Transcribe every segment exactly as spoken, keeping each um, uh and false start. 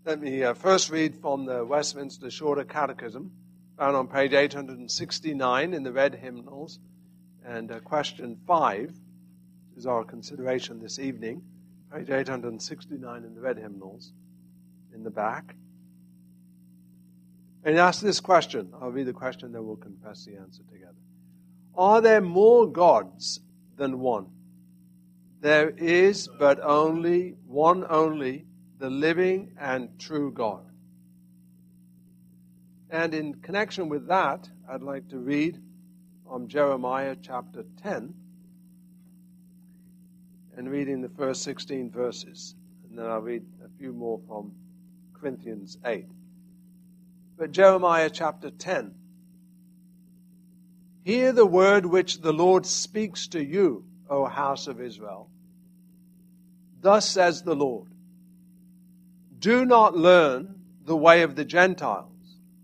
Let me uh, first read from the Westminster Shorter Catechism, found on page eight hundred sixty-nine in the red hymnals, and uh, question five is our consideration this evening, page eight hundred sixty-nine in the red hymnals, in the back. And ask this question. I'll read the question, then we'll confess the answer together. Are there more gods than one? There is but only one only, the living and true God. And in connection with that, I'd like to read from Jeremiah chapter ten, and reading the first sixteen verses. And then I'll read a few more from Corinthians eight. But Jeremiah chapter ten. Hear the word which the Lord speaks to you, O house of Israel. Thus says the Lord, do not learn the way of the Gentiles.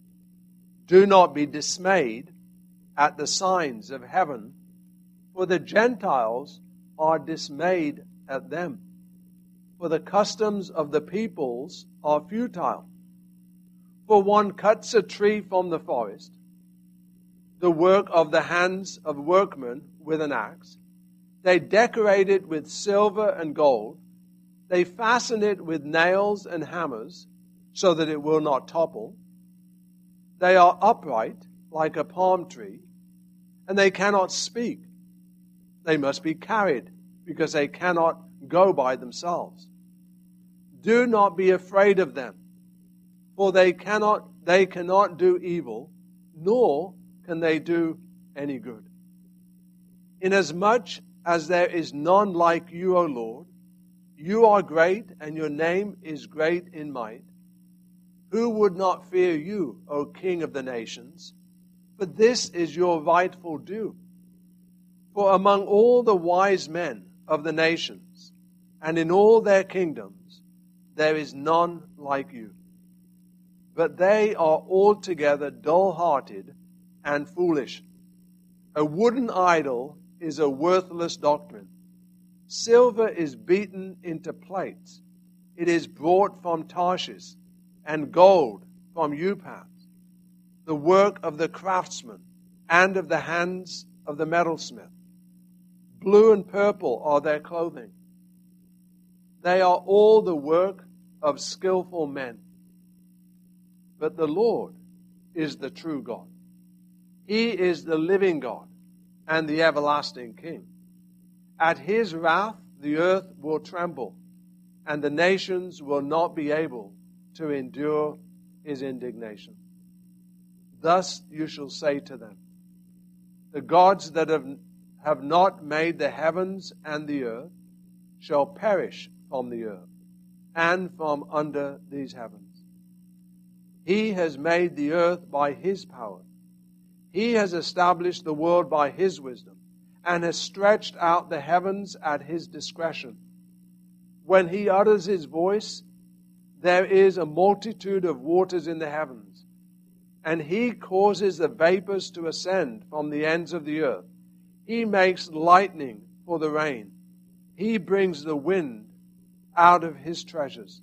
Do not be dismayed at the signs of heaven, for the Gentiles are dismayed at them. For the customs of the peoples are futile. For one cuts a tree from the forest, the work of the hands of workmen with an axe. They decorate it with silver and gold. They fasten it with nails and hammers so that it will not topple. They are upright like a palm tree, and they cannot speak. They must be carried because they cannot go by themselves. Do not be afraid of them, for they cannot, they cannot do evil, nor can they do any good. Inasmuch as there is none like you, O Lord, you are great, and your name is great in might. Who would not fear you, O King of the nations? For this is your rightful due. For among all the wise men of the nations, and in all their kingdoms, there is none like you. But they are altogether dull-hearted and foolish. A wooden idol is a worthless doctrine. Silver is beaten into plates. It is brought from Tarshish, and gold from Upas, the work of the craftsman and of the hands of the metalsmith. Blue and purple are their clothing. They are all the work of skillful men. But the Lord is the true God. He is the living God and the everlasting King. At his wrath the earth will tremble, and the nations will not be able to endure his indignation. Thus you shall say to them, the gods that have, have not made the heavens and the earth shall perish from the earth and from under these heavens. He has made the earth by his power. He has established the world by his wisdom, and has stretched out the heavens at his discretion. When he utters his voice, there is a multitude of waters in the heavens, and he causes the vapors to ascend from the ends of the earth. He makes lightning for the rain. He brings the wind out of his treasures.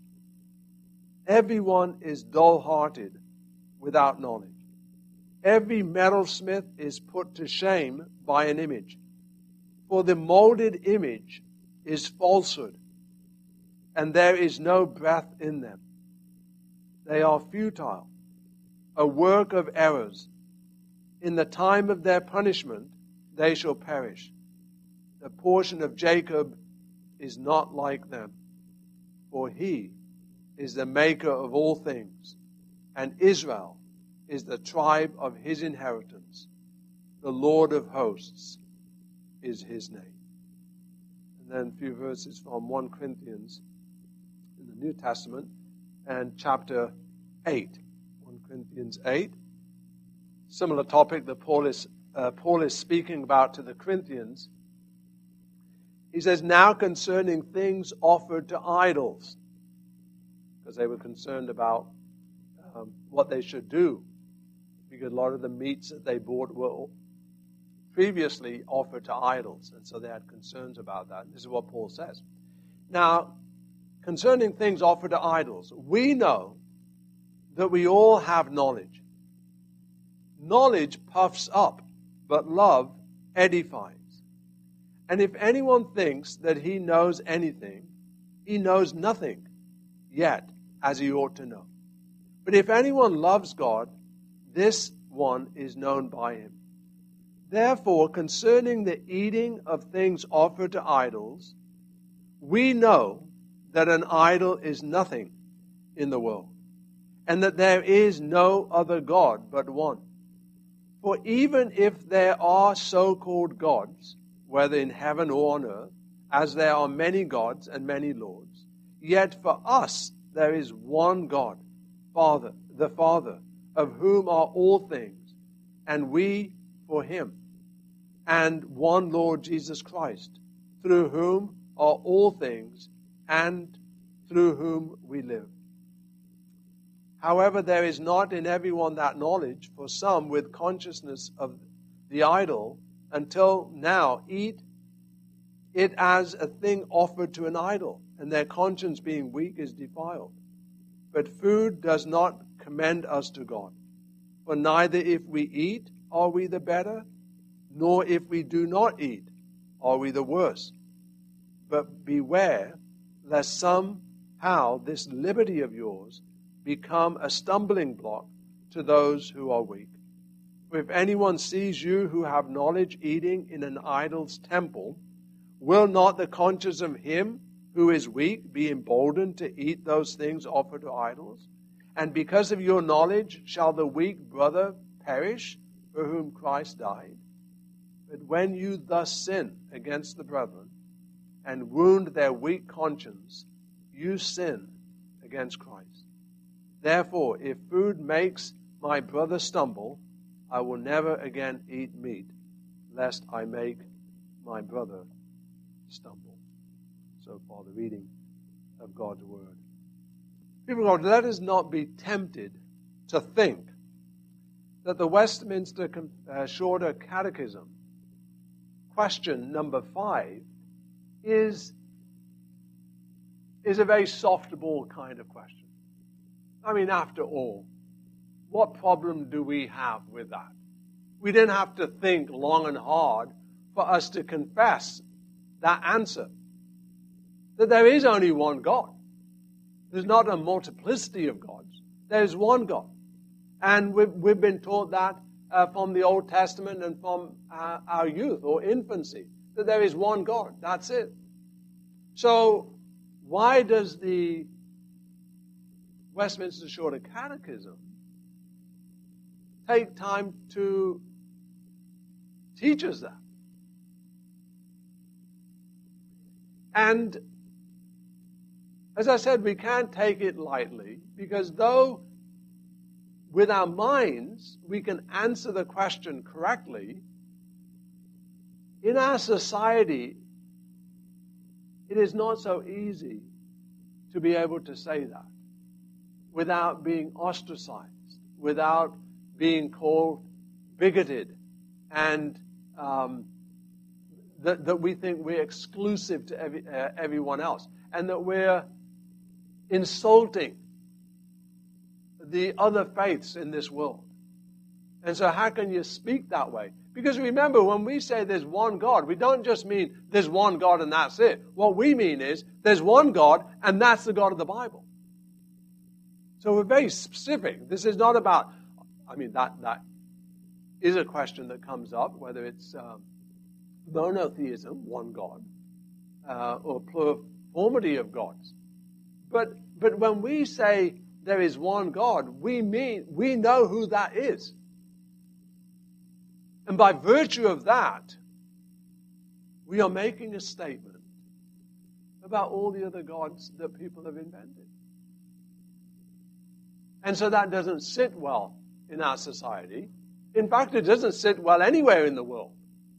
Everyone is dull-hearted without knowledge. Every metalsmith is put to shame by an image. For the molded image is falsehood, and there is no breath in them. They are futile, a work of errors. In the time of their punishment, they shall perish. The portion of Jacob is not like them, for he is the maker of all things, and Israel is the tribe of his inheritance. The Lord of hosts is his name. And then a few verses from First Corinthians in the New Testament and chapter eight. First Corinthians eight. Similar topic that Paul is, uh, Paul is speaking about to the Corinthians. He says, now concerning things offered to idols, because they were concerned about um, what they should do, because a lot of the meats that they bought were previously offered to idols, and so they had concerns about that. This is what Paul says. Now, concerning things offered to idols, we know that we all have knowledge. Knowledge puffs up, but love edifies. And if anyone thinks that he knows anything, he knows nothing yet as he ought to know. But if anyone loves God, this one is known by him. Therefore, concerning the eating of things offered to idols, we know that an idol is nothing in the world, and that there is no other God but one. For even if there are so-called gods, whether in heaven or on earth, as there are many gods and many lords, yet for us there is one God, Father, the Father, of whom are all things, and we for him, and one Lord Jesus Christ, through whom are all things, and through whom we live. However, there is not in everyone that knowledge, for some with consciousness of the idol, until now eat it as a thing offered to an idol, and their conscience being weak is defiled. But food does not commend us to God. For neither if we eat are we the better, nor if we do not eat are we the worse. But beware lest somehow this liberty of yours become a stumbling block to those who are weak. For if anyone sees you who have knowledge eating in an idol's temple, will not the conscience of him who is weak be emboldened to eat those things offered to idols? And because of your knowledge shall the weak brother perish for whom Christ died? But when you thus sin against the brethren and wound their weak conscience, you sin against Christ. Therefore, if food makes my brother stumble, I will never again eat meat, lest I make my brother stumble. So far, the reading of God's Word. People of God, let us not be tempted to think that the Westminster uh, Shorter Catechism, question number five, is, is a very softball kind of question. I mean, after all, what problem do we have with that? We didn't have to think long and hard for us to confess that answer. That there is only one God. There's not a multiplicity of gods. There's one God. And we've, we've been taught that uh, from the Old Testament and from uh, our youth or infancy, that there is one God. That's it. So why does the Westminster Shorter Catechism take time to teach us that? And as I said, we can't take it lightly, because though with our minds we can answer the question correctly, in our society it is not so easy to be able to say that without being ostracized, without being called bigoted, and um, that, that we think we're exclusive to every, uh, everyone else, and that we're insulting the other faiths in this world. And so how can you speak that way? Because remember, when we say there's one God, we don't just mean there's one God and that's it. What we mean is there's one God and that's the God of the Bible. So we're very specific. This is not about, I mean, that that is a question that comes up, whether it's um, monotheism, one God, uh, or pluriformity of gods. But but when we say there is one God, we mean we know who that is. And by virtue of that, we are making a statement about all the other gods that people have invented. And so that doesn't sit well in our society. In fact, it doesn't sit well anywhere in the world.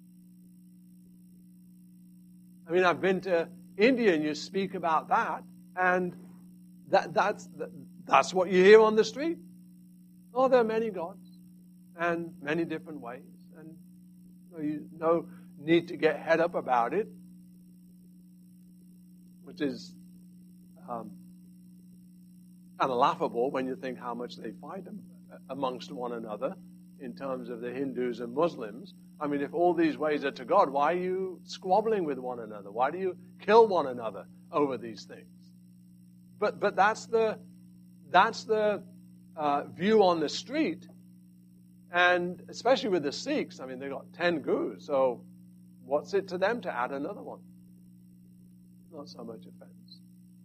I mean, I've been to India and you speak about that, and that, that's, that's what you hear on the street. Oh, there are many gods and many different ways. And you no need to get head up about it, which is um, kind of laughable when you think how much they fight amongst one another in terms of the Hindus and Muslims. I mean, if all these ways are to God, why are you squabbling with one another? Why do you kill one another over these things? But but that's the that's the uh, view on the street, and especially with the Sikhs. I mean, they've got ten gurus, so what's it to them to add another one? Not so much offense.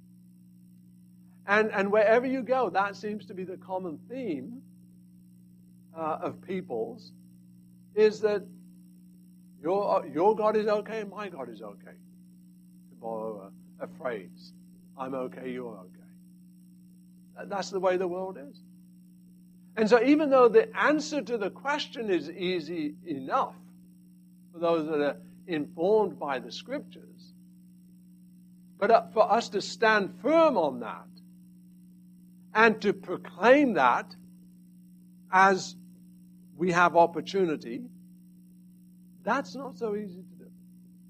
And and wherever you go, that seems to be the common theme uh, of peoples, is that your your God is okay and my God is okay. To borrow a, a phrase, I'm okay, you're okay. That's the way the world is. And so even though the answer to the question is easy enough for those that are informed by the Scriptures, but for us to stand firm on that and to proclaim that as we have opportunity, that's not so easy to do.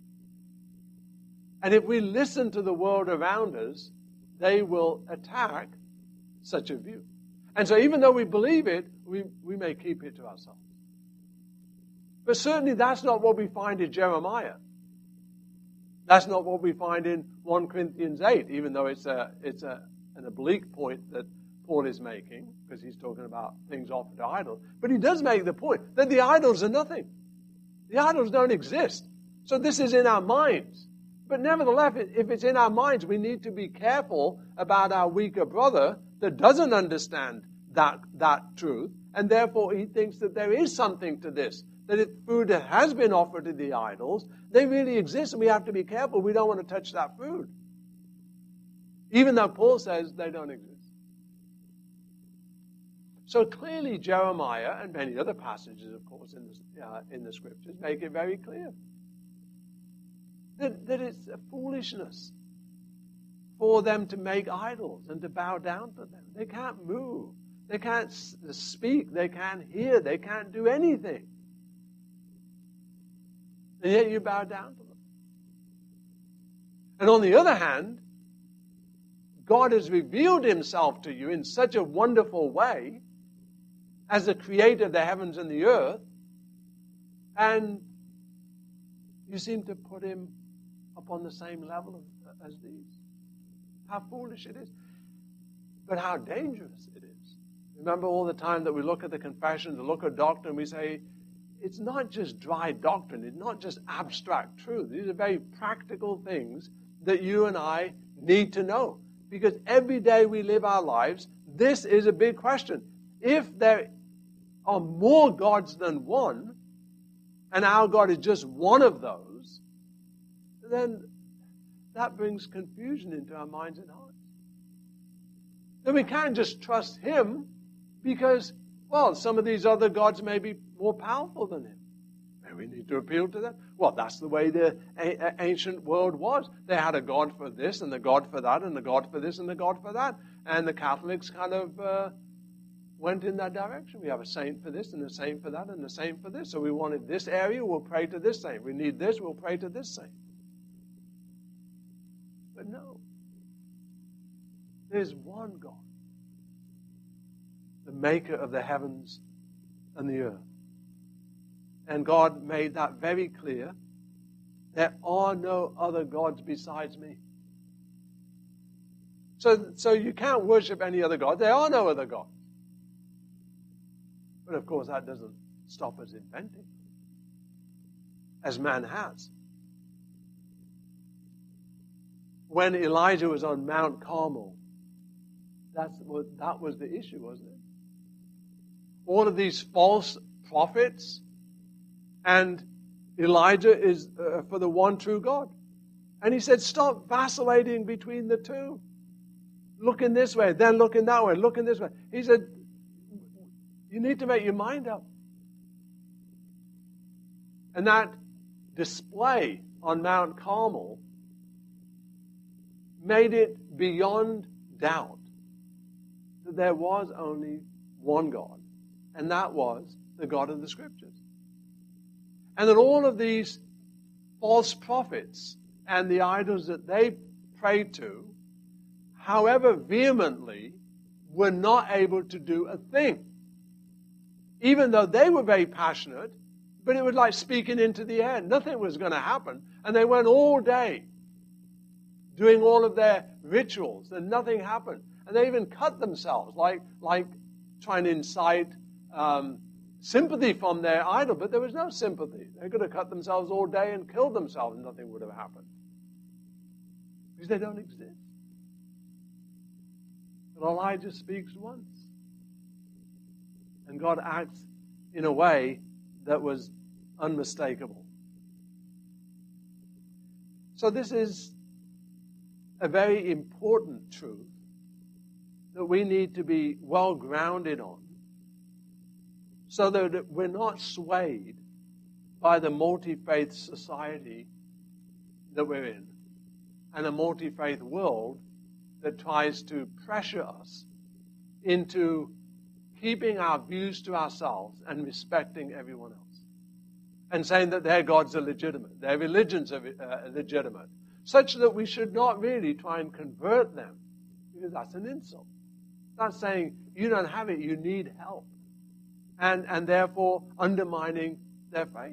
And if we listen to the world around us, they will attack such a view. And so even though we believe it, we, we may keep it to ourselves. But certainly that's not what we find in Jeremiah. That's not what we find in First Corinthians eight, even though it's a it's a an oblique point that Paul is making, because he's talking about things offered to idols. But he does make the point that the idols are nothing. The idols don't exist. So this is in our minds. But nevertheless, if it's in our minds, we need to be careful about our weaker brother that doesn't understand that, that truth, and therefore he thinks that there is something to this, that if food that has been offered to the idols, they really exist, and we have to be careful. We don't want to touch that food, even though Paul says they don't exist. So clearly Jeremiah and many other passages, of course, in the, uh, in the Scriptures make it very clear that, that it's a foolishness for them to make idols and to bow down to them. They can't move. They can't speak. They can't hear. They can't do anything. And yet you bow down to them. And on the other hand, God has revealed himself to you in such a wonderful way as the creator of the heavens and the earth, and you seem to put him upon the same level as these. How foolish it is. But how dangerous it is. Remember all the time that we look at the confession, the look at doctrine, we say, it's not just dry doctrine, it's not just abstract truth. These are very practical things that you and I need to know. Because every day we live our lives, this is a big question. If there are more gods than one, and our God is just one of those, then that brings confusion into our minds and hearts. Then we can't just trust him because, well, some of these other gods may be more powerful than him. Maybe we need to appeal to them. Well, that's the way the a- ancient world was. They had a god for this and a god for that and a god for this and a god for that. And the Catholics kind of uh, went in that direction. We have a saint for this and a saint for that and a saint for this. So we wanted this area, we'll pray to this saint. We need this, we'll pray to this saint. But no. There's one God. The maker of the heavens and the earth. And God made that very clear. There are no other gods besides me. So, so you can't worship any other god. There are no other gods. But of course that doesn't stop us inventing, as man has. When Elijah was on Mount Carmel, that's what, that was the issue, wasn't it? All of these false prophets, and Elijah is uh, for the one true God. And he said, stop vacillating between the two. Looking this way, then looking that way, looking this way. He said, you need to make your mind up. And that display on Mount Carmel made it beyond doubt that there was only one God, and that was the God of the Scriptures. And that all of these false prophets and the idols that they prayed to however vehemently, were not able to do a thing. Even though they were very passionate, but it was like speaking into the air. Nothing was going to happen. And they went all day doing all of their rituals, and nothing happened. And they even cut themselves, like, like trying to incite um, sympathy from their idol. But there was no sympathy. They could have cut themselves all day and killed themselves, and nothing would have happened. Because they don't exist. But Elijah speaks once. And God acts in a way that was unmistakable. So this is a very important truth that we need to be well grounded on, so that we're not swayed by the multi-faith society that we're in and a multi-faith world that tries to pressure us into keeping our views to ourselves and respecting everyone else, and saying that their gods are legitimate, their religions are uh, legitimate, such that we should not really try and convert them, because that's an insult. That's saying you don't have it, you need help, and, and therefore undermining their faith.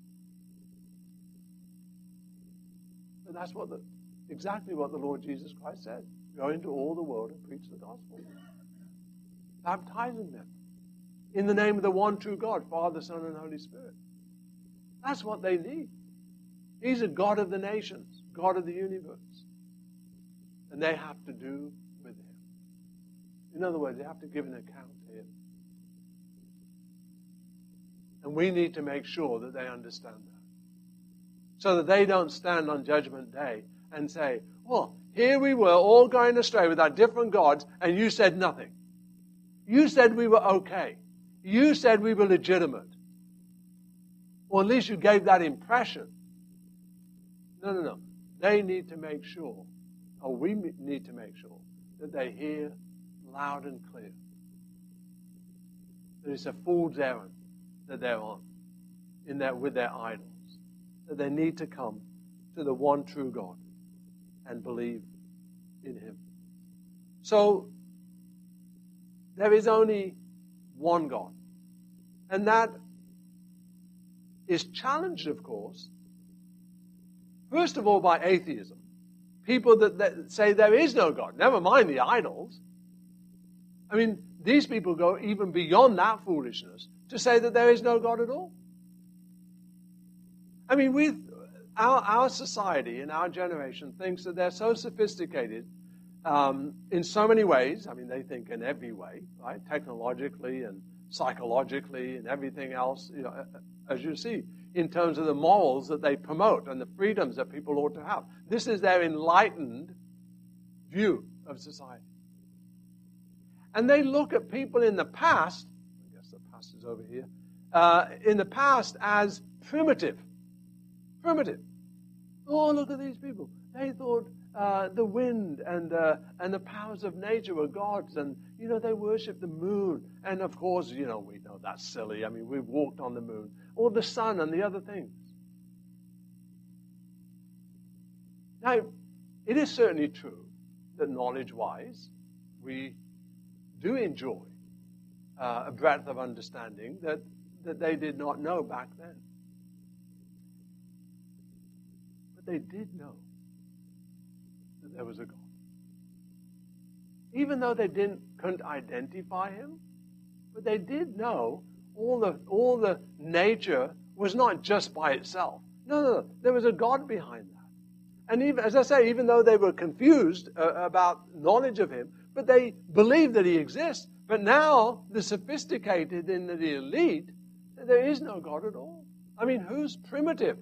But that's what the, exactly what the Lord Jesus Christ said. Go into all the world and preach the gospel, baptizing them in the name of the one true God, Father, Son, and Holy Spirit. That's what they need. He's a God of the nations, God of the universe. And they have to do with him. In other words, they have to give an account to him. And we need to make sure that they understand that, so that they don't stand on Judgment Day and say, well, here we were all going astray with our different gods, and you said nothing. You said we were okay. You said we were legitimate. Or at least you gave that impression. No, no, no. They need to make sure, or we need to make sure, that they hear loud and clear that it's a fool's errand that they're on in their, with their idols. That they need to come to the one true God and believe in him. So, there is only one God. And that is challenged, of course, first of all by atheism. People that, that say there is no God, never mind the idols. I mean, these people go even beyond that foolishness to say that there is no God at all. I mean, we, our, our society and our generation thinks that they're so sophisticated um, in so many ways. I mean, they think in every way, right? Technologically and psychologically and everything else, you know, as you see, in terms of the morals that they promote and the freedoms that people ought to have. This is their enlightened view of society. And they look at people in the past, I guess the past is over here, uh, in the past as primitive. Primitive. Oh, look at these people. They thought uh, the wind and uh, and the powers of nature were gods, and you know they worship the moon. And of course, you know we know that's silly. I mean, we've walked on the moon, or the sun, and the other things. Now, it is certainly true that knowledge-wise, we do enjoy uh, a breadth of understanding that that they did not know back then. They did know that there was a God. Even though they didn't couldn't identify him, but they did know all the all the nature was not just by itself. No, no, no. There was a God behind that. And even, as I say, even though they were confused uh, about knowledge of him, but they believed that he exists. But now the sophisticated and the elite, there is no God at all. I mean, who's primitive?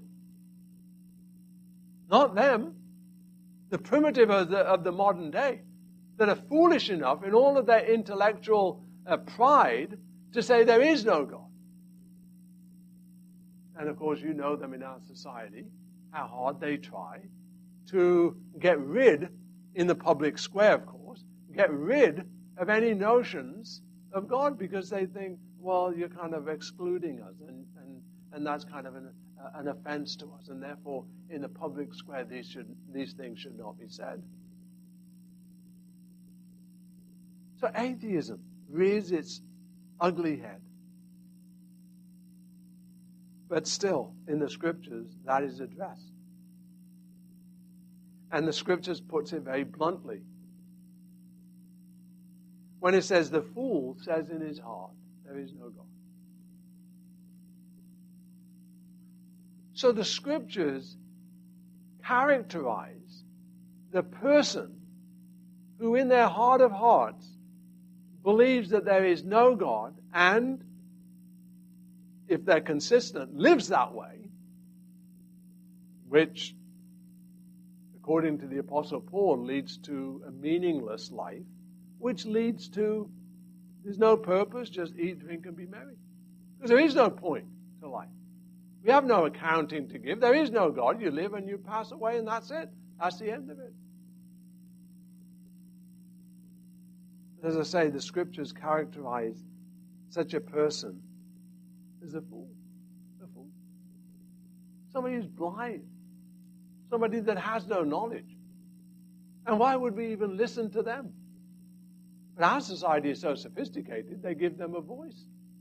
Not them, the primitive of the, of the modern day, that are foolish enough in all of their intellectual uh, pride to say there is no God. And of course, you know them in our society, how hard they try to get rid, in the public square, of course, get rid of any notions of God, because they think, well, you're kind of excluding us, and, and, and that's kind of an an offense to us, and therefore in the public square these should these things should not be said. So atheism rears its ugly head. But still, in the Scriptures, that is addressed. And the Scriptures puts it very bluntly. When it says, the fool says in his heart, there is no God. So the Scriptures characterize the person who in their heart of hearts believes that there is no God and, if they're consistent, lives that way, which, according to the Apostle Paul, leads to a meaningless life, which leads to, there's no purpose, just eat, drink, and be merry. Because there is no point to life. We have no accounting to give. There is no God. You live and you pass away, and that's it. That's the end of it. As I say, the Scriptures characterize such a person as a fool. A fool. Somebody who's blind. Somebody that has no knowledge. And why would we even listen to them? But our society is so sophisticated, they give them a voice.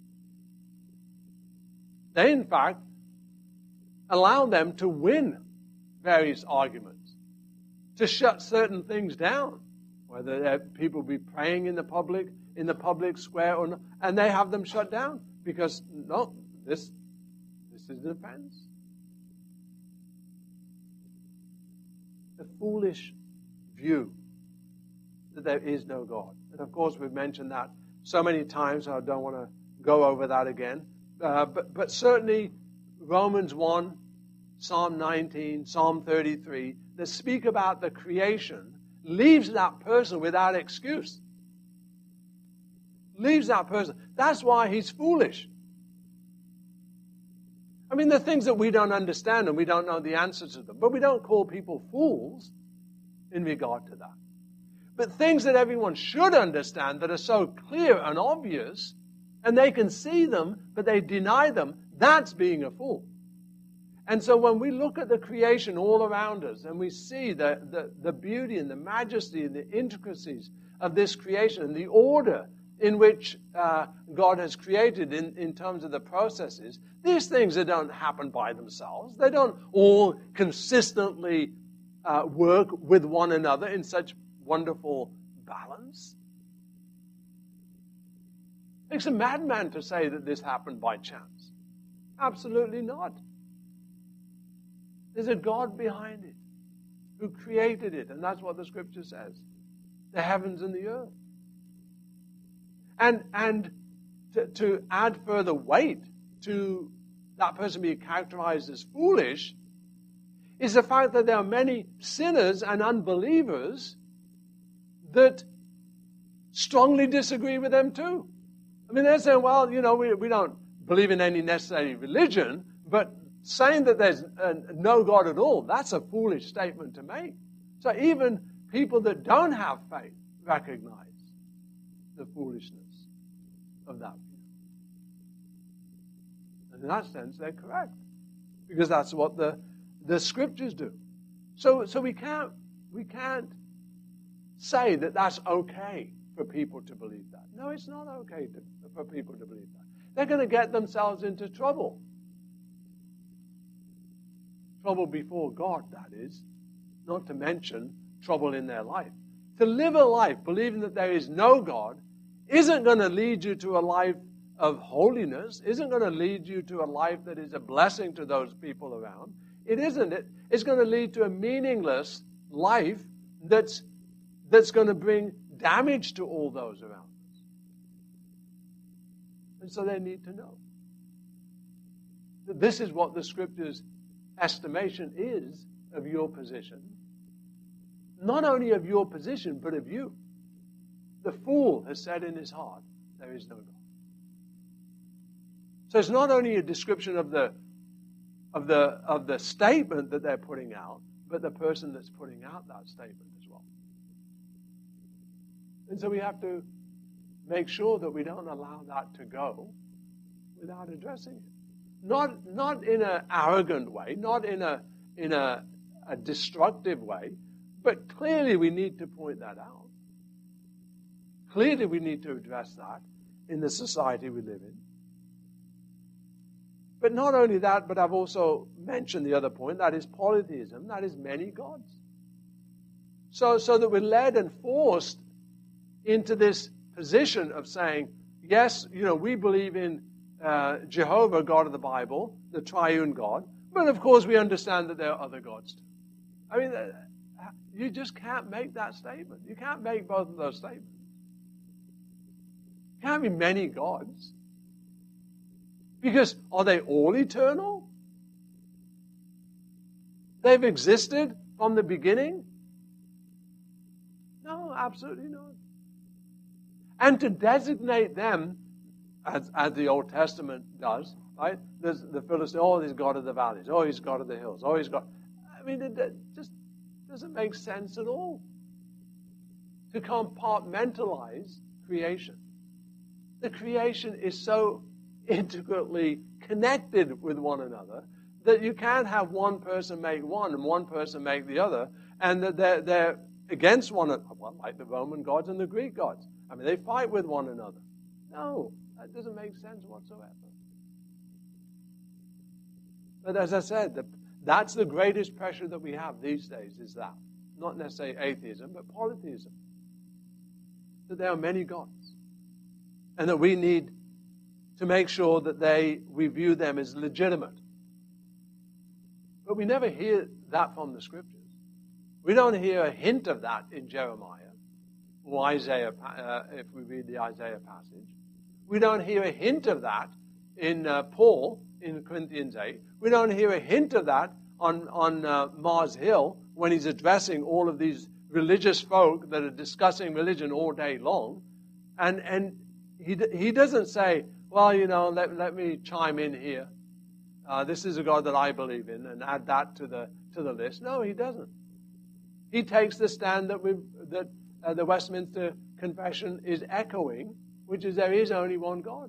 They, in fact, allow them to win various arguments, to shut certain things down, whether people be praying in the public, in the public square or not, and they have them shut down because, no, this, this is an offense. The foolish view that there is no God. And of course, we've mentioned that so many times, I don't want to go over that again. Uh, but, but certainly, Romans one, Psalm nineteen, Psalm thirty-three, that speak about the creation, leaves that person without excuse. Leaves that person. That's why he's foolish. I mean, there are things that we don't understand and we don't know the answers to them. But we don't call people fools in regard to that. But things that everyone should understand that are so clear and obvious, and they can see them, but they deny them, that's being a fool. And so when we look at the creation all around us and we see the, the, the beauty and the majesty and the intricacies of this creation and the order in which uh, God has created in, in terms of the processes, these things that don't happen by themselves. They don't all consistently uh, work with one another in such wonderful balance. It makes a madman to say that this happened by chance. Absolutely not. There's a God behind it who created it, and that's what the Scripture says. The heavens and the earth. And, and to, to add further weight to that person being characterized as foolish is the fact that there are many sinners and unbelievers that strongly disagree with them too. I mean, they're saying, well, you know, we, we don't believe in any necessary religion, but saying that there's uh, no God at all, that's a foolish statement to make. So even people that don't have faith recognize the foolishness of that view. And in that sense, they're correct. Because that's what the, the Scriptures do. So, so we can't, we can't say that that's okay for people to believe that. No, it's not okay to, for people to believe that. They're going to get themselves into trouble. Trouble before God, that is. Not to mention trouble in their life. To live a life believing that there is no God isn't going to lead you to a life of holiness, isn't going to lead you to a life that is a blessing to those people around. It isn't. It, it's going to lead to a meaningless life that's, that's going to bring damage to all those around us. And so they need to know that this is what the Scripture's estimation is of your position. Not only of your position, but of you. The fool has said in his heart, there is no God. So it's not only a description of the of the of the statement that they're putting out, but the person that's putting out that statement as well. And so we have to make sure that we don't allow that to go without addressing it. Not not in an arrogant way, not in a in a, a destructive way, but clearly we need to point that out. Clearly, we need to address that in the society we live in. But not only that, but I've also mentioned the other point, that is polytheism, that is many gods. So, so that we're led and forced into this position of saying, yes, you know, we believe in uh, Jehovah, God of the Bible, the triune God, but of course we understand that there are other gods too. I mean, uh, you just can't make that statement. You can't make both of those statements. There can't be many gods. Because are they all eternal? They've existed from the beginning? No, absolutely not. And to designate them, as, as the Old Testament does, right? There's the Philistine, oh, he's God of the valleys. Oh, he's God of the hills. Oh, he's God. I mean, it, it just doesn't make sense at all to compartmentalize creation. The creation is so intricately connected with one another that you can't have one person make one and one person make the other, and that they're, they're against one another, well, like the Roman gods and the Greek gods. I mean, they fight with one another. No, that doesn't make sense whatsoever. But as I said, the, that's the greatest pressure that we have these days, is that. Not necessarily atheism, but polytheism. That there are many gods. And that we need to make sure that they we view them as legitimate. But we never hear that from the Scriptures. We don't hear a hint of that in Jeremiah or Isaiah, uh, if we read the Isaiah passage. We don't hear a hint of that in uh, Paul in Corinthians eight. We don't hear a hint of that on, on uh, Mars Hill when he's addressing all of these religious folk that are discussing religion all day long. And, and he, he doesn't say, well, you know, let, let me chime in here. Uh, this is a God that I believe in, and add that to the to the list. No, he doesn't. He takes the stand that we that uh, the Westminster Confession is echoing, which is there is only one God.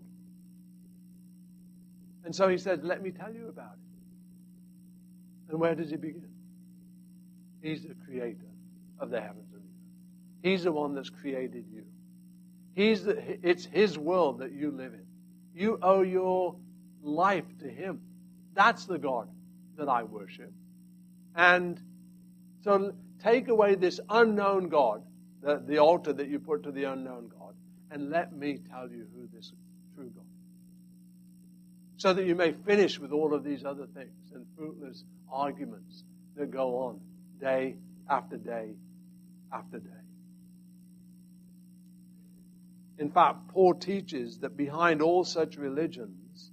And so he says, let me tell you about it. And where does he begin? He's the creator of the heavens and the earth. He's the one that's created you. He's the, it's his world that you live in. You owe your life to him. That's the God that I worship. And so take away this unknown God, the, the altar that you put to the unknown God, and let me tell you who this true God is. So that you may finish with all of these other things and fruitless arguments that go on day after day after day. In fact, Paul teaches that behind all such religions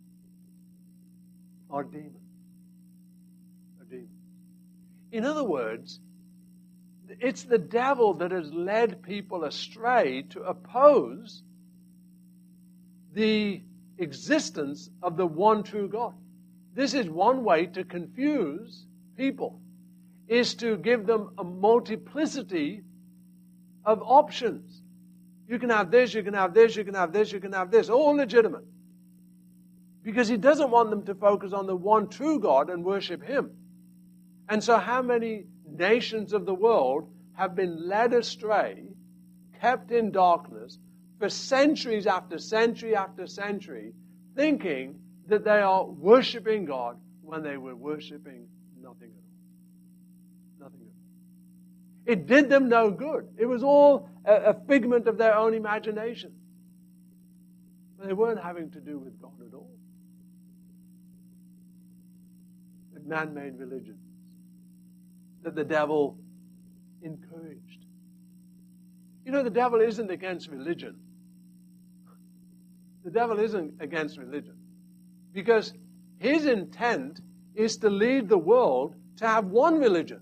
are demons. Are demons. In other words, it's the devil that has led people astray to oppose the existence of the one true God. This is one way to confuse people, is to give them a multiplicity of options. You can have this, you can have this, you can have this, you can have this, all legitimate. Because he doesn't want them to focus on the one true God and worship him. And so how many nations of the world have been led astray, kept in darkness, for centuries after century after century, thinking that they are worshiping God when they were worshiping nothing at all. Nothing at all. It did them no good. It was all a, a figment of their own imagination. But they weren't having to do with God at all. With man-made religions that the devil encouraged. You know, the devil isn't against religion. The devil isn't against religion. Because his intent is to lead the world to have one religion.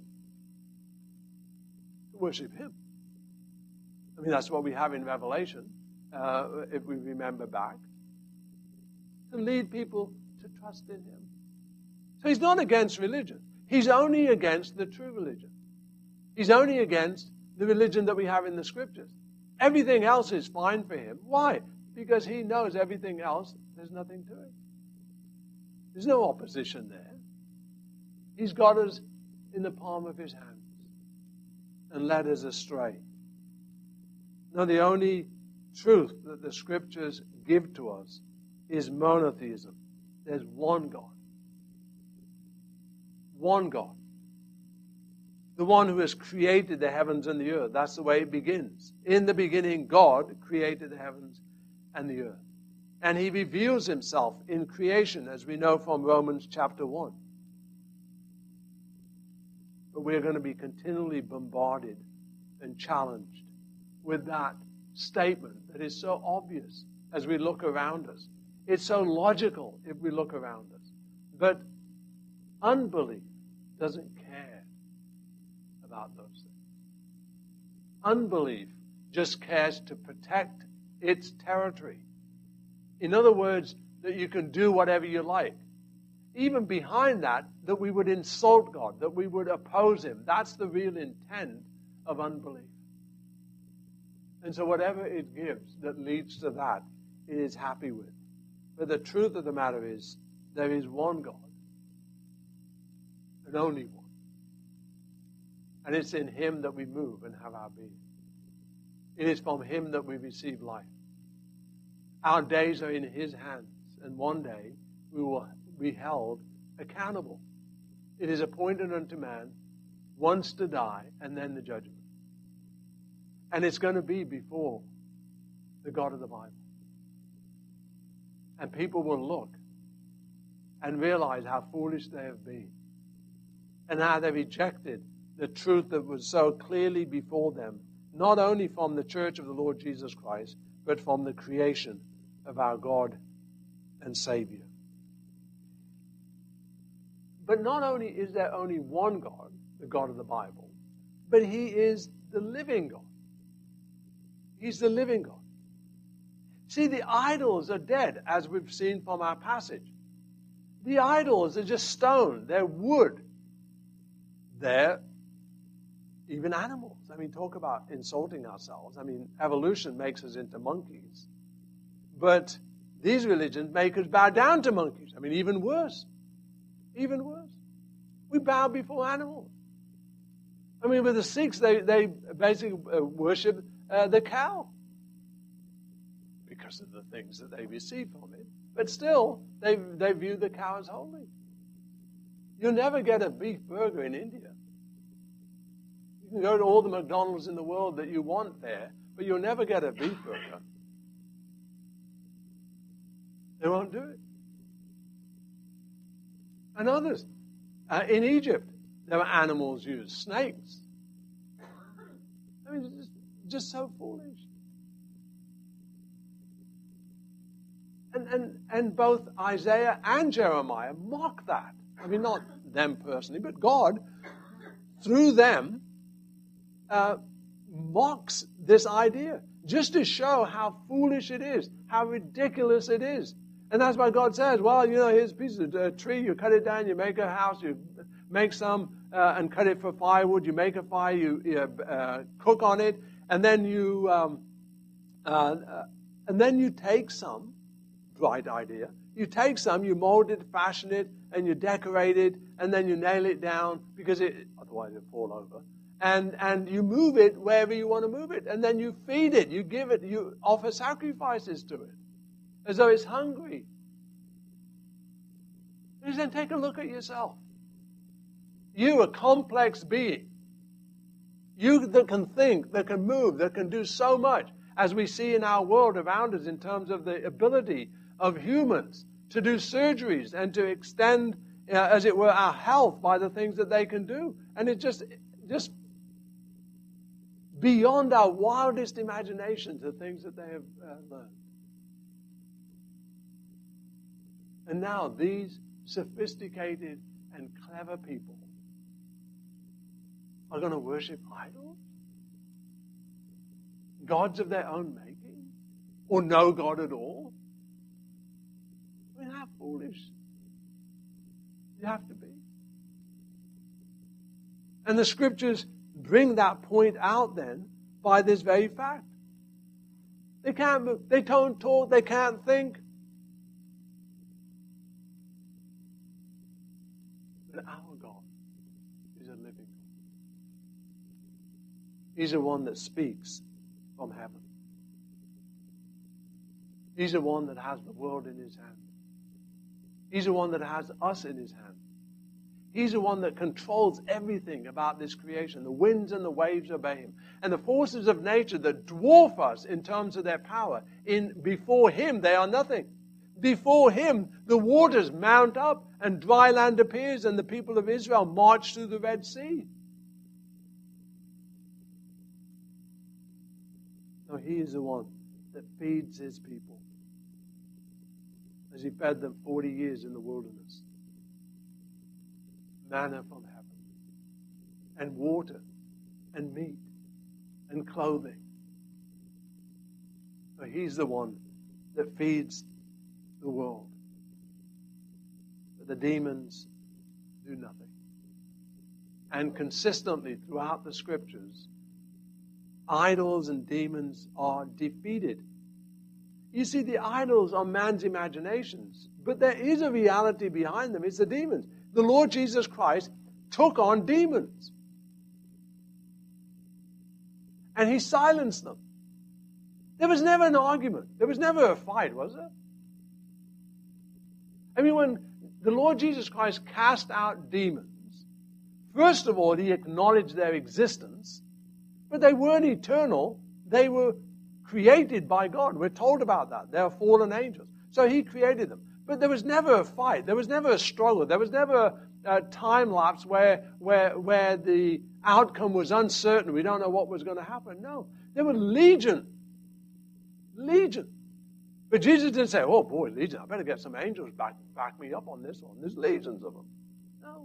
To worship him. I mean, that's what we have in Revelation, uh, if we remember back. To lead people to trust in him. So he's not against religion. He's only against the true religion. He's only against the religion that we have in the Scriptures. Everything else is fine for him. Why? Because he knows everything else, there's nothing to it. There's no opposition there. He's got us in the palm of his hands and led us astray. No, the only truth that the Scriptures give to us is monotheism. There's one God. One God. The one who has created the heavens and the earth. That's the way it begins. In the beginning, God created the heavens and the earth. And He reveals Himself in creation, as we know from Romans chapter one. But we're going to be continually bombarded and challenged with that statement that is so obvious as we look around us. It's so logical if we look around us. But unbelief doesn't care about those things. Unbelief just cares to protect its territory. In other words, that you can do whatever you like. Even behind that, that we would insult God, that we would oppose Him. That's the real intent of unbelief. And so whatever it gives that leads to that, it is happy with. But the truth of the matter is, there is one God, and only one. And it's in Him that we move and have our being. It is from Him that we receive life. Our days are in His hands, and one day we will be held accountable. It is appointed unto man once to die, and then the judgment. And it's going to be before the God of the Bible. And people will look and realize how foolish they have been, and how they rejected the truth that was so clearly before them, not only from the church of the Lord Jesus Christ, but from the creation of our God and Savior. But not only is there only one God, the God of the Bible, but He is the living God. He's the living God. See, the idols are dead, as we've seen from our passage. The idols are just stone. They're wood. They're even animals. I mean, talk about insulting ourselves. I mean, evolution makes us into monkeys. But these religions make us bow down to monkeys. I mean, even worse. Even worse. We bow before animals. I mean, with the Sikhs, they, they basically worship uh, the cow because of the things that they receive from it. But still, they, they view the cow as holy. You'll never get a beef burger in India. You can go to all the McDonald's in the world that you want there, but you'll never get a beef burger. They won't do it. And others. Uh, in Egypt, there were animals used, snakes. I mean, it's just, just so foolish. And, and, and both Isaiah and Jeremiah mock that. I mean, not them personally, but God, through them, uh, mocks this idea, just to show how foolish it is, how ridiculous it is. And that's why God says, well, you know, here's a piece of a tree, you cut it down, you make a house, you make some uh, and cut it for firewood, you make a fire, you, you uh, cook on it, and then you um, uh, uh, and then you take some, bright idea, you take some, you mold it, fashion it, and you decorate it, and then you nail it down, because it, otherwise it'll fall over. And, and you move it wherever you want to move it, and then you feed it, you give it, you offer sacrifices to it, as though it's hungry. And then take a look at yourself. You, a complex being. You that can think, that can move, that can do so much, as we see in our world around us in terms of the ability of humans to do surgeries and to extend, uh, as it were, our health by the things that they can do. And it's just, just beyond our wildest imaginations, the things that they have uh, learned. And now these sophisticated and clever people are going to worship idols? Gods of their own making? Or no God at all? I mean, how foolish you have to be. And the Scriptures bring that point out then by this very fact. They can't move, they don't talk, they can't think. But our God is a living God. He's the one that speaks from heaven. He's the one that has the world in his hand. He's the one that has us in his hand. He's the one that controls everything about this creation. The winds and the waves obey him. And the forces of nature that dwarf us in terms of their power, in before him they are nothing. Before him the waters mount up and dry land appears and the people of Israel march through the Red Sea. No, he is the one that feeds his people as he fed them forty years in the wilderness. Manna from heaven, and water, and meat, and clothing. So he's the one that feeds the world. But the demons do nothing. And consistently throughout the scriptures, idols and demons are defeated. You see, the idols are man's imaginations, but there is a reality behind them. It's the demons. The Lord Jesus Christ took on demons. And he silenced them. There was never an argument. There was never a fight, was there? I mean, when the Lord Jesus Christ cast out demons, first of all, he acknowledged their existence, but they weren't eternal. They were created by God. We're told about that. They are fallen angels. So he created them. But there was never a fight. There was never a struggle. There was never a, a time lapse where, where, where the outcome was uncertain. We don't know what was going to happen. No. There were legion. Legion. But Jesus didn't say, oh boy, legion, I better get some angels back, back me up on this one. There's legions of them. No.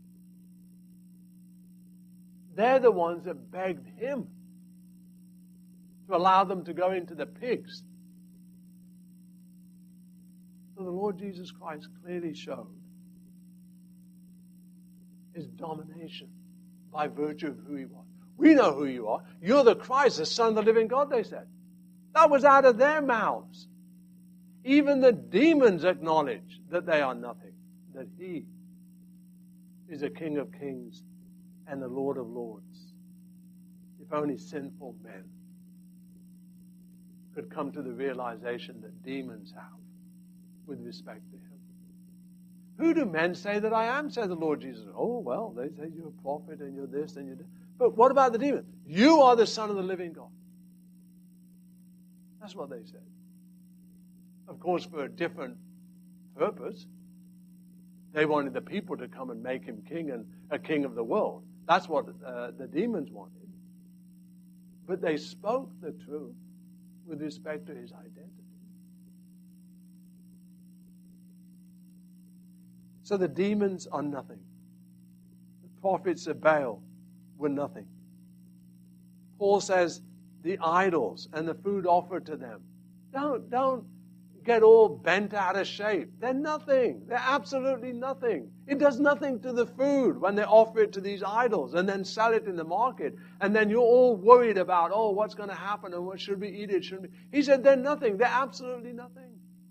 They're the ones that begged him to allow them to go into the pigs. So the Lord Jesus Christ clearly showed his domination by virtue of who he was. We know who you are. You're the Christ, the Son of the living God, they said. That was out of their mouths. Even the demons acknowledge that they are nothing, that he is a King of kings and the Lord of lords. If only sinful men could come to the realization that demons have with respect to him. Who do men say that I am, said the Lord Jesus. Oh, well, they say you're a prophet and you're this and you're that. But what about the demons? You are the Son of the living God. That's what they said. Of course, for a different purpose. They wanted the people to come and make him king and a king of the world. That's what uh, the demons wanted. But they spoke the truth with respect to his identity. So the demons are nothing. The prophets of Baal were nothing. Paul says the idols and the food offered to them, don't, don't get all bent out of shape. They're nothing. They're absolutely nothing. It does nothing to the food when they offer it to these idols and then sell it in the market. And then you're all worried about, oh, what's going to happen and what should we eat it? Should we? He said they're nothing. They're absolutely nothing.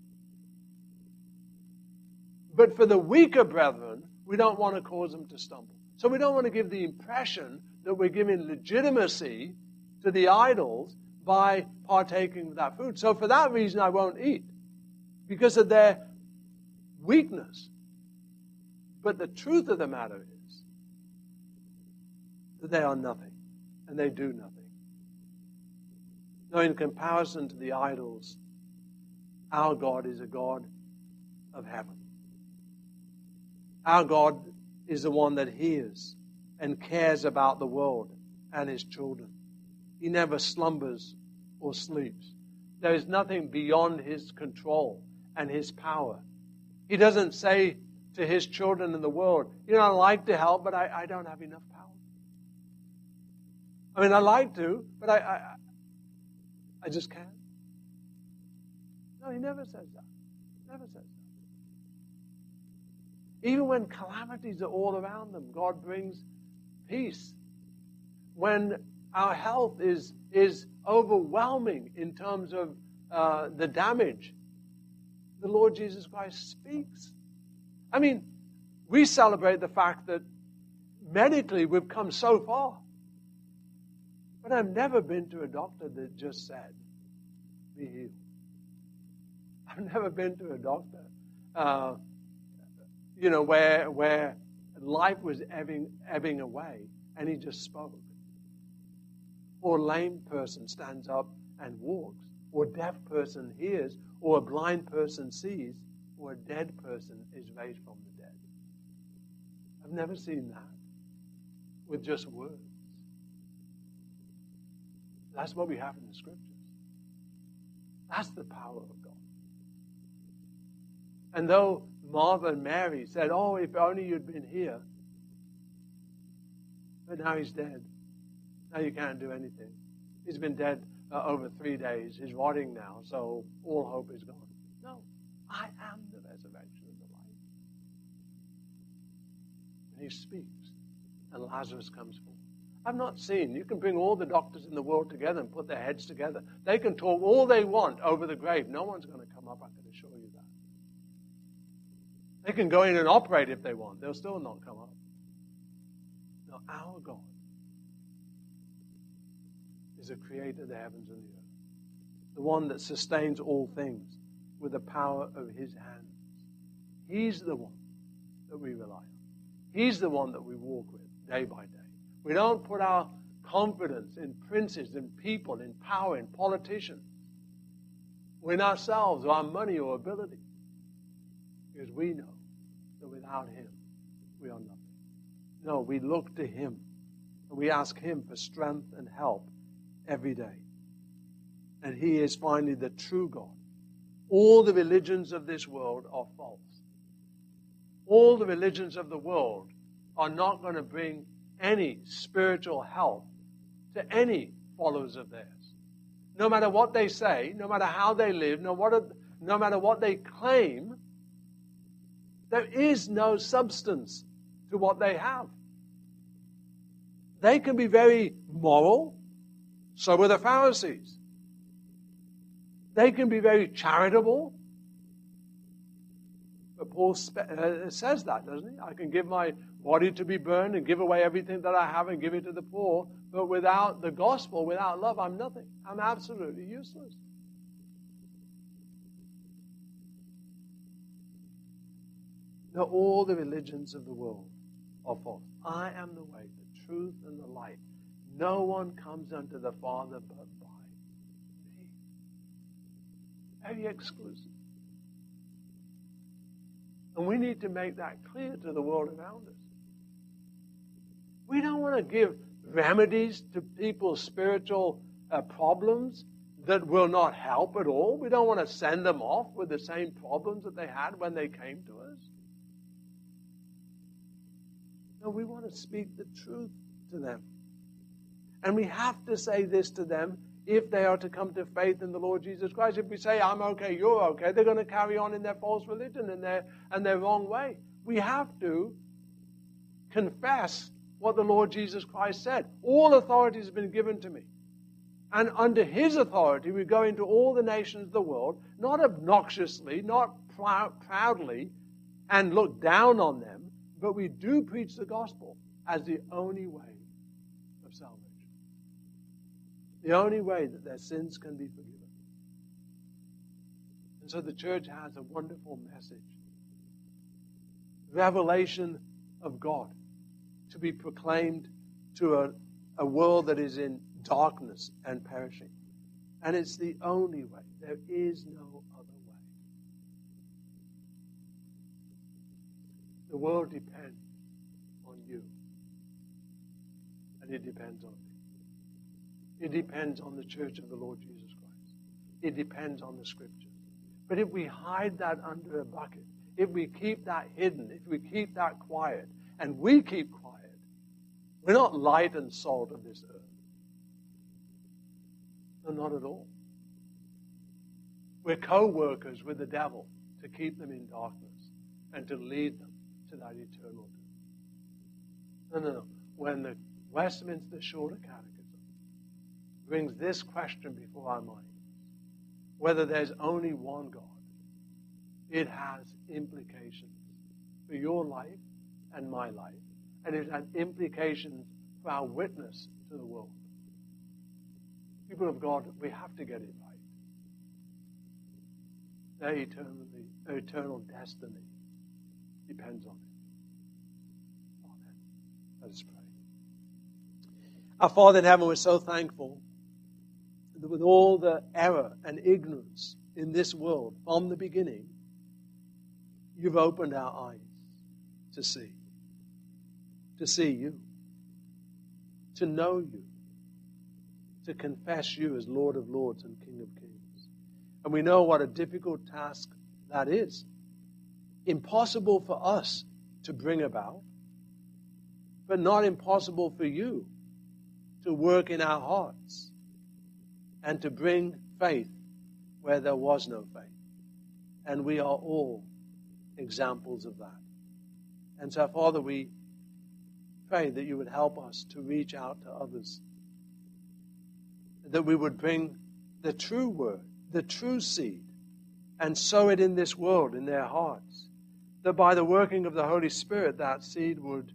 But for the weaker brethren, we don't want to cause them to stumble. So we don't want to give the impression that we're giving legitimacy to the idols by partaking of that food. So for that reason, I won't eat, because of their weakness. But the truth of the matter is that they are nothing, and they do nothing. Now, in comparison to the idols, our God is a God of heaven. Our God is the one that hears and cares about the world and his children. He never slumbers or sleeps. There is nothing beyond his control and his power. He doesn't say to his children in the world, you know, I like to help, but I, I don't have enough power. I mean, I like to, but I, I, I just can't. No, he never says that. Never says that. Even when calamities are all around them, God brings peace. When our health is, is overwhelming in terms of uh, the damage, the Lord Jesus Christ speaks. I mean, we celebrate the fact that medically we've come so far. But I've never been to a doctor that just said, be healed. I've never been to a doctor, uh, you know, where where life was ebbing, ebbing away and he just spoke. Or a lame person stands up and walks, or a deaf person hears, or a blind person sees, or a dead person is raised from the dead. I've never seen that with just words. That's what we have in the Scriptures. That's the power of God. And though Martha and Mary said, oh, if only you'd been here, but now he's dead. Now you can't do anything. He's been dead uh, over three days. He's rotting now, so all hope is gone. No, I am the resurrection and the life. And he speaks, and Lazarus comes forth. I've not seen. You can bring all the doctors in the world together and put their heads together. They can talk all they want over the grave. No one's going to come up, I can assure you that. They can go in and operate if they want. They'll still not come up. No, our God is the creator of the heavens and the earth. The one that sustains all things with the power of his hands. He's the one that we rely on. He's the one that we walk with day by day. We don't put our confidence in princes, in people, in power, in politicians, or in ourselves, or our money or ability. Because we know that without him, we are nothing. No, we look to him, and we ask him for strength and help every day. And he is finally the true God. All the religions of this world are false. All the religions of the world are not going to bring any spiritual help to any followers of theirs. No matter what they say, no matter how they live, no, what, no matter what they claim, there is no substance to what they have. They can be very moral, so were the Pharisees. They can be very charitable. But Paul uh, says that, doesn't he? I can give my body to be burned and give away everything that I have and give it to the poor. But without the gospel, without love, I'm nothing. I'm absolutely useless. Now, all the religions of the world are false. I am the way, the truth, and the life. No one comes unto the Father but by me. Very exclusive. And we need to make that clear to the world around us. We don't want to give remedies to people's spiritual uh, problems that will not help at all. We don't want to send them off with the same problems that they had when they came to us. No, we want to speak the truth to them. And we have to say this to them if they are to come to faith in the Lord Jesus Christ. If we say, I'm okay, you're okay, they're going to carry on in their false religion and their, and their wrong way. We have to confess what the Lord Jesus Christ said. All authority has been given to me. And under his authority, we go into all the nations of the world, not obnoxiously, not prou- proudly, and look down on them, but we do preach the gospel as the only way of salvation. The only way that their sins can be forgiven. And so the church has a wonderful message. Revelation of God to be proclaimed to a, a world that is in darkness and perishing. And it's the only way. There is no other way. The world depends on you. And it depends on me. It depends on the church of the Lord Jesus Christ. It depends on the Scriptures. But if we hide that under a bucket, if we keep that hidden, if we keep that quiet, and we keep quiet, we're not light and salt of this earth. No, not at all. We're co-workers with the devil to keep them in darkness and to lead them to that eternal doom. No, no, no. When the Westminster Shorter Catechism brings this question before our minds, whether there's only one God, it has implications for your life and my life, and it has implications for our witness to the world. People of God, we have to get it right. Their eternally, their eternal destiny depends on it. Amen. Let us pray. Our Father in heaven, we're so thankful that with all the error and ignorance in this world from the beginning, you've opened our eyes to see, to see you, to know you, to confess you as Lord of Lords and King of Kings. And we know what a difficult task that is. Impossible for us to bring about, but not impossible for you to work in our hearts and to bring faith where there was no faith. And we are all examples of that. And so, Father, we pray that you would help us to reach out to others, that we would bring the true word, the true seed, and sow it in this world, in their hearts, that by the working of the Holy Spirit, that seed would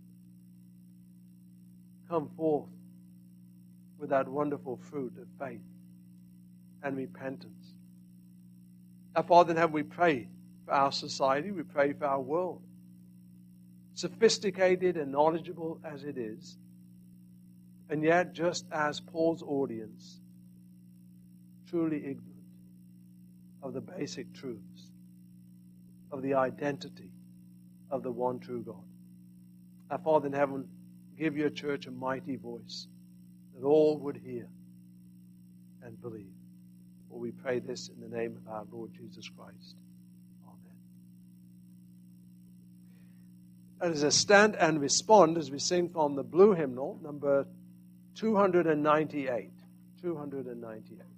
come forth with that wonderful fruit of faith and repentance. Our Father in heaven, we pray for our society, we pray for our world. Sophisticated and knowledgeable as it is, and yet just as Paul's audience, truly ignorant of the basic truths, of the identity of the one true God. Our Father in heaven, give your church a mighty voice that all would hear and believe. For we pray this in the name of our Lord Jesus Christ. Amen. Let us stand and respond as we sing from the blue hymnal, number two hundred ninety-eight. two hundred ninety-eight.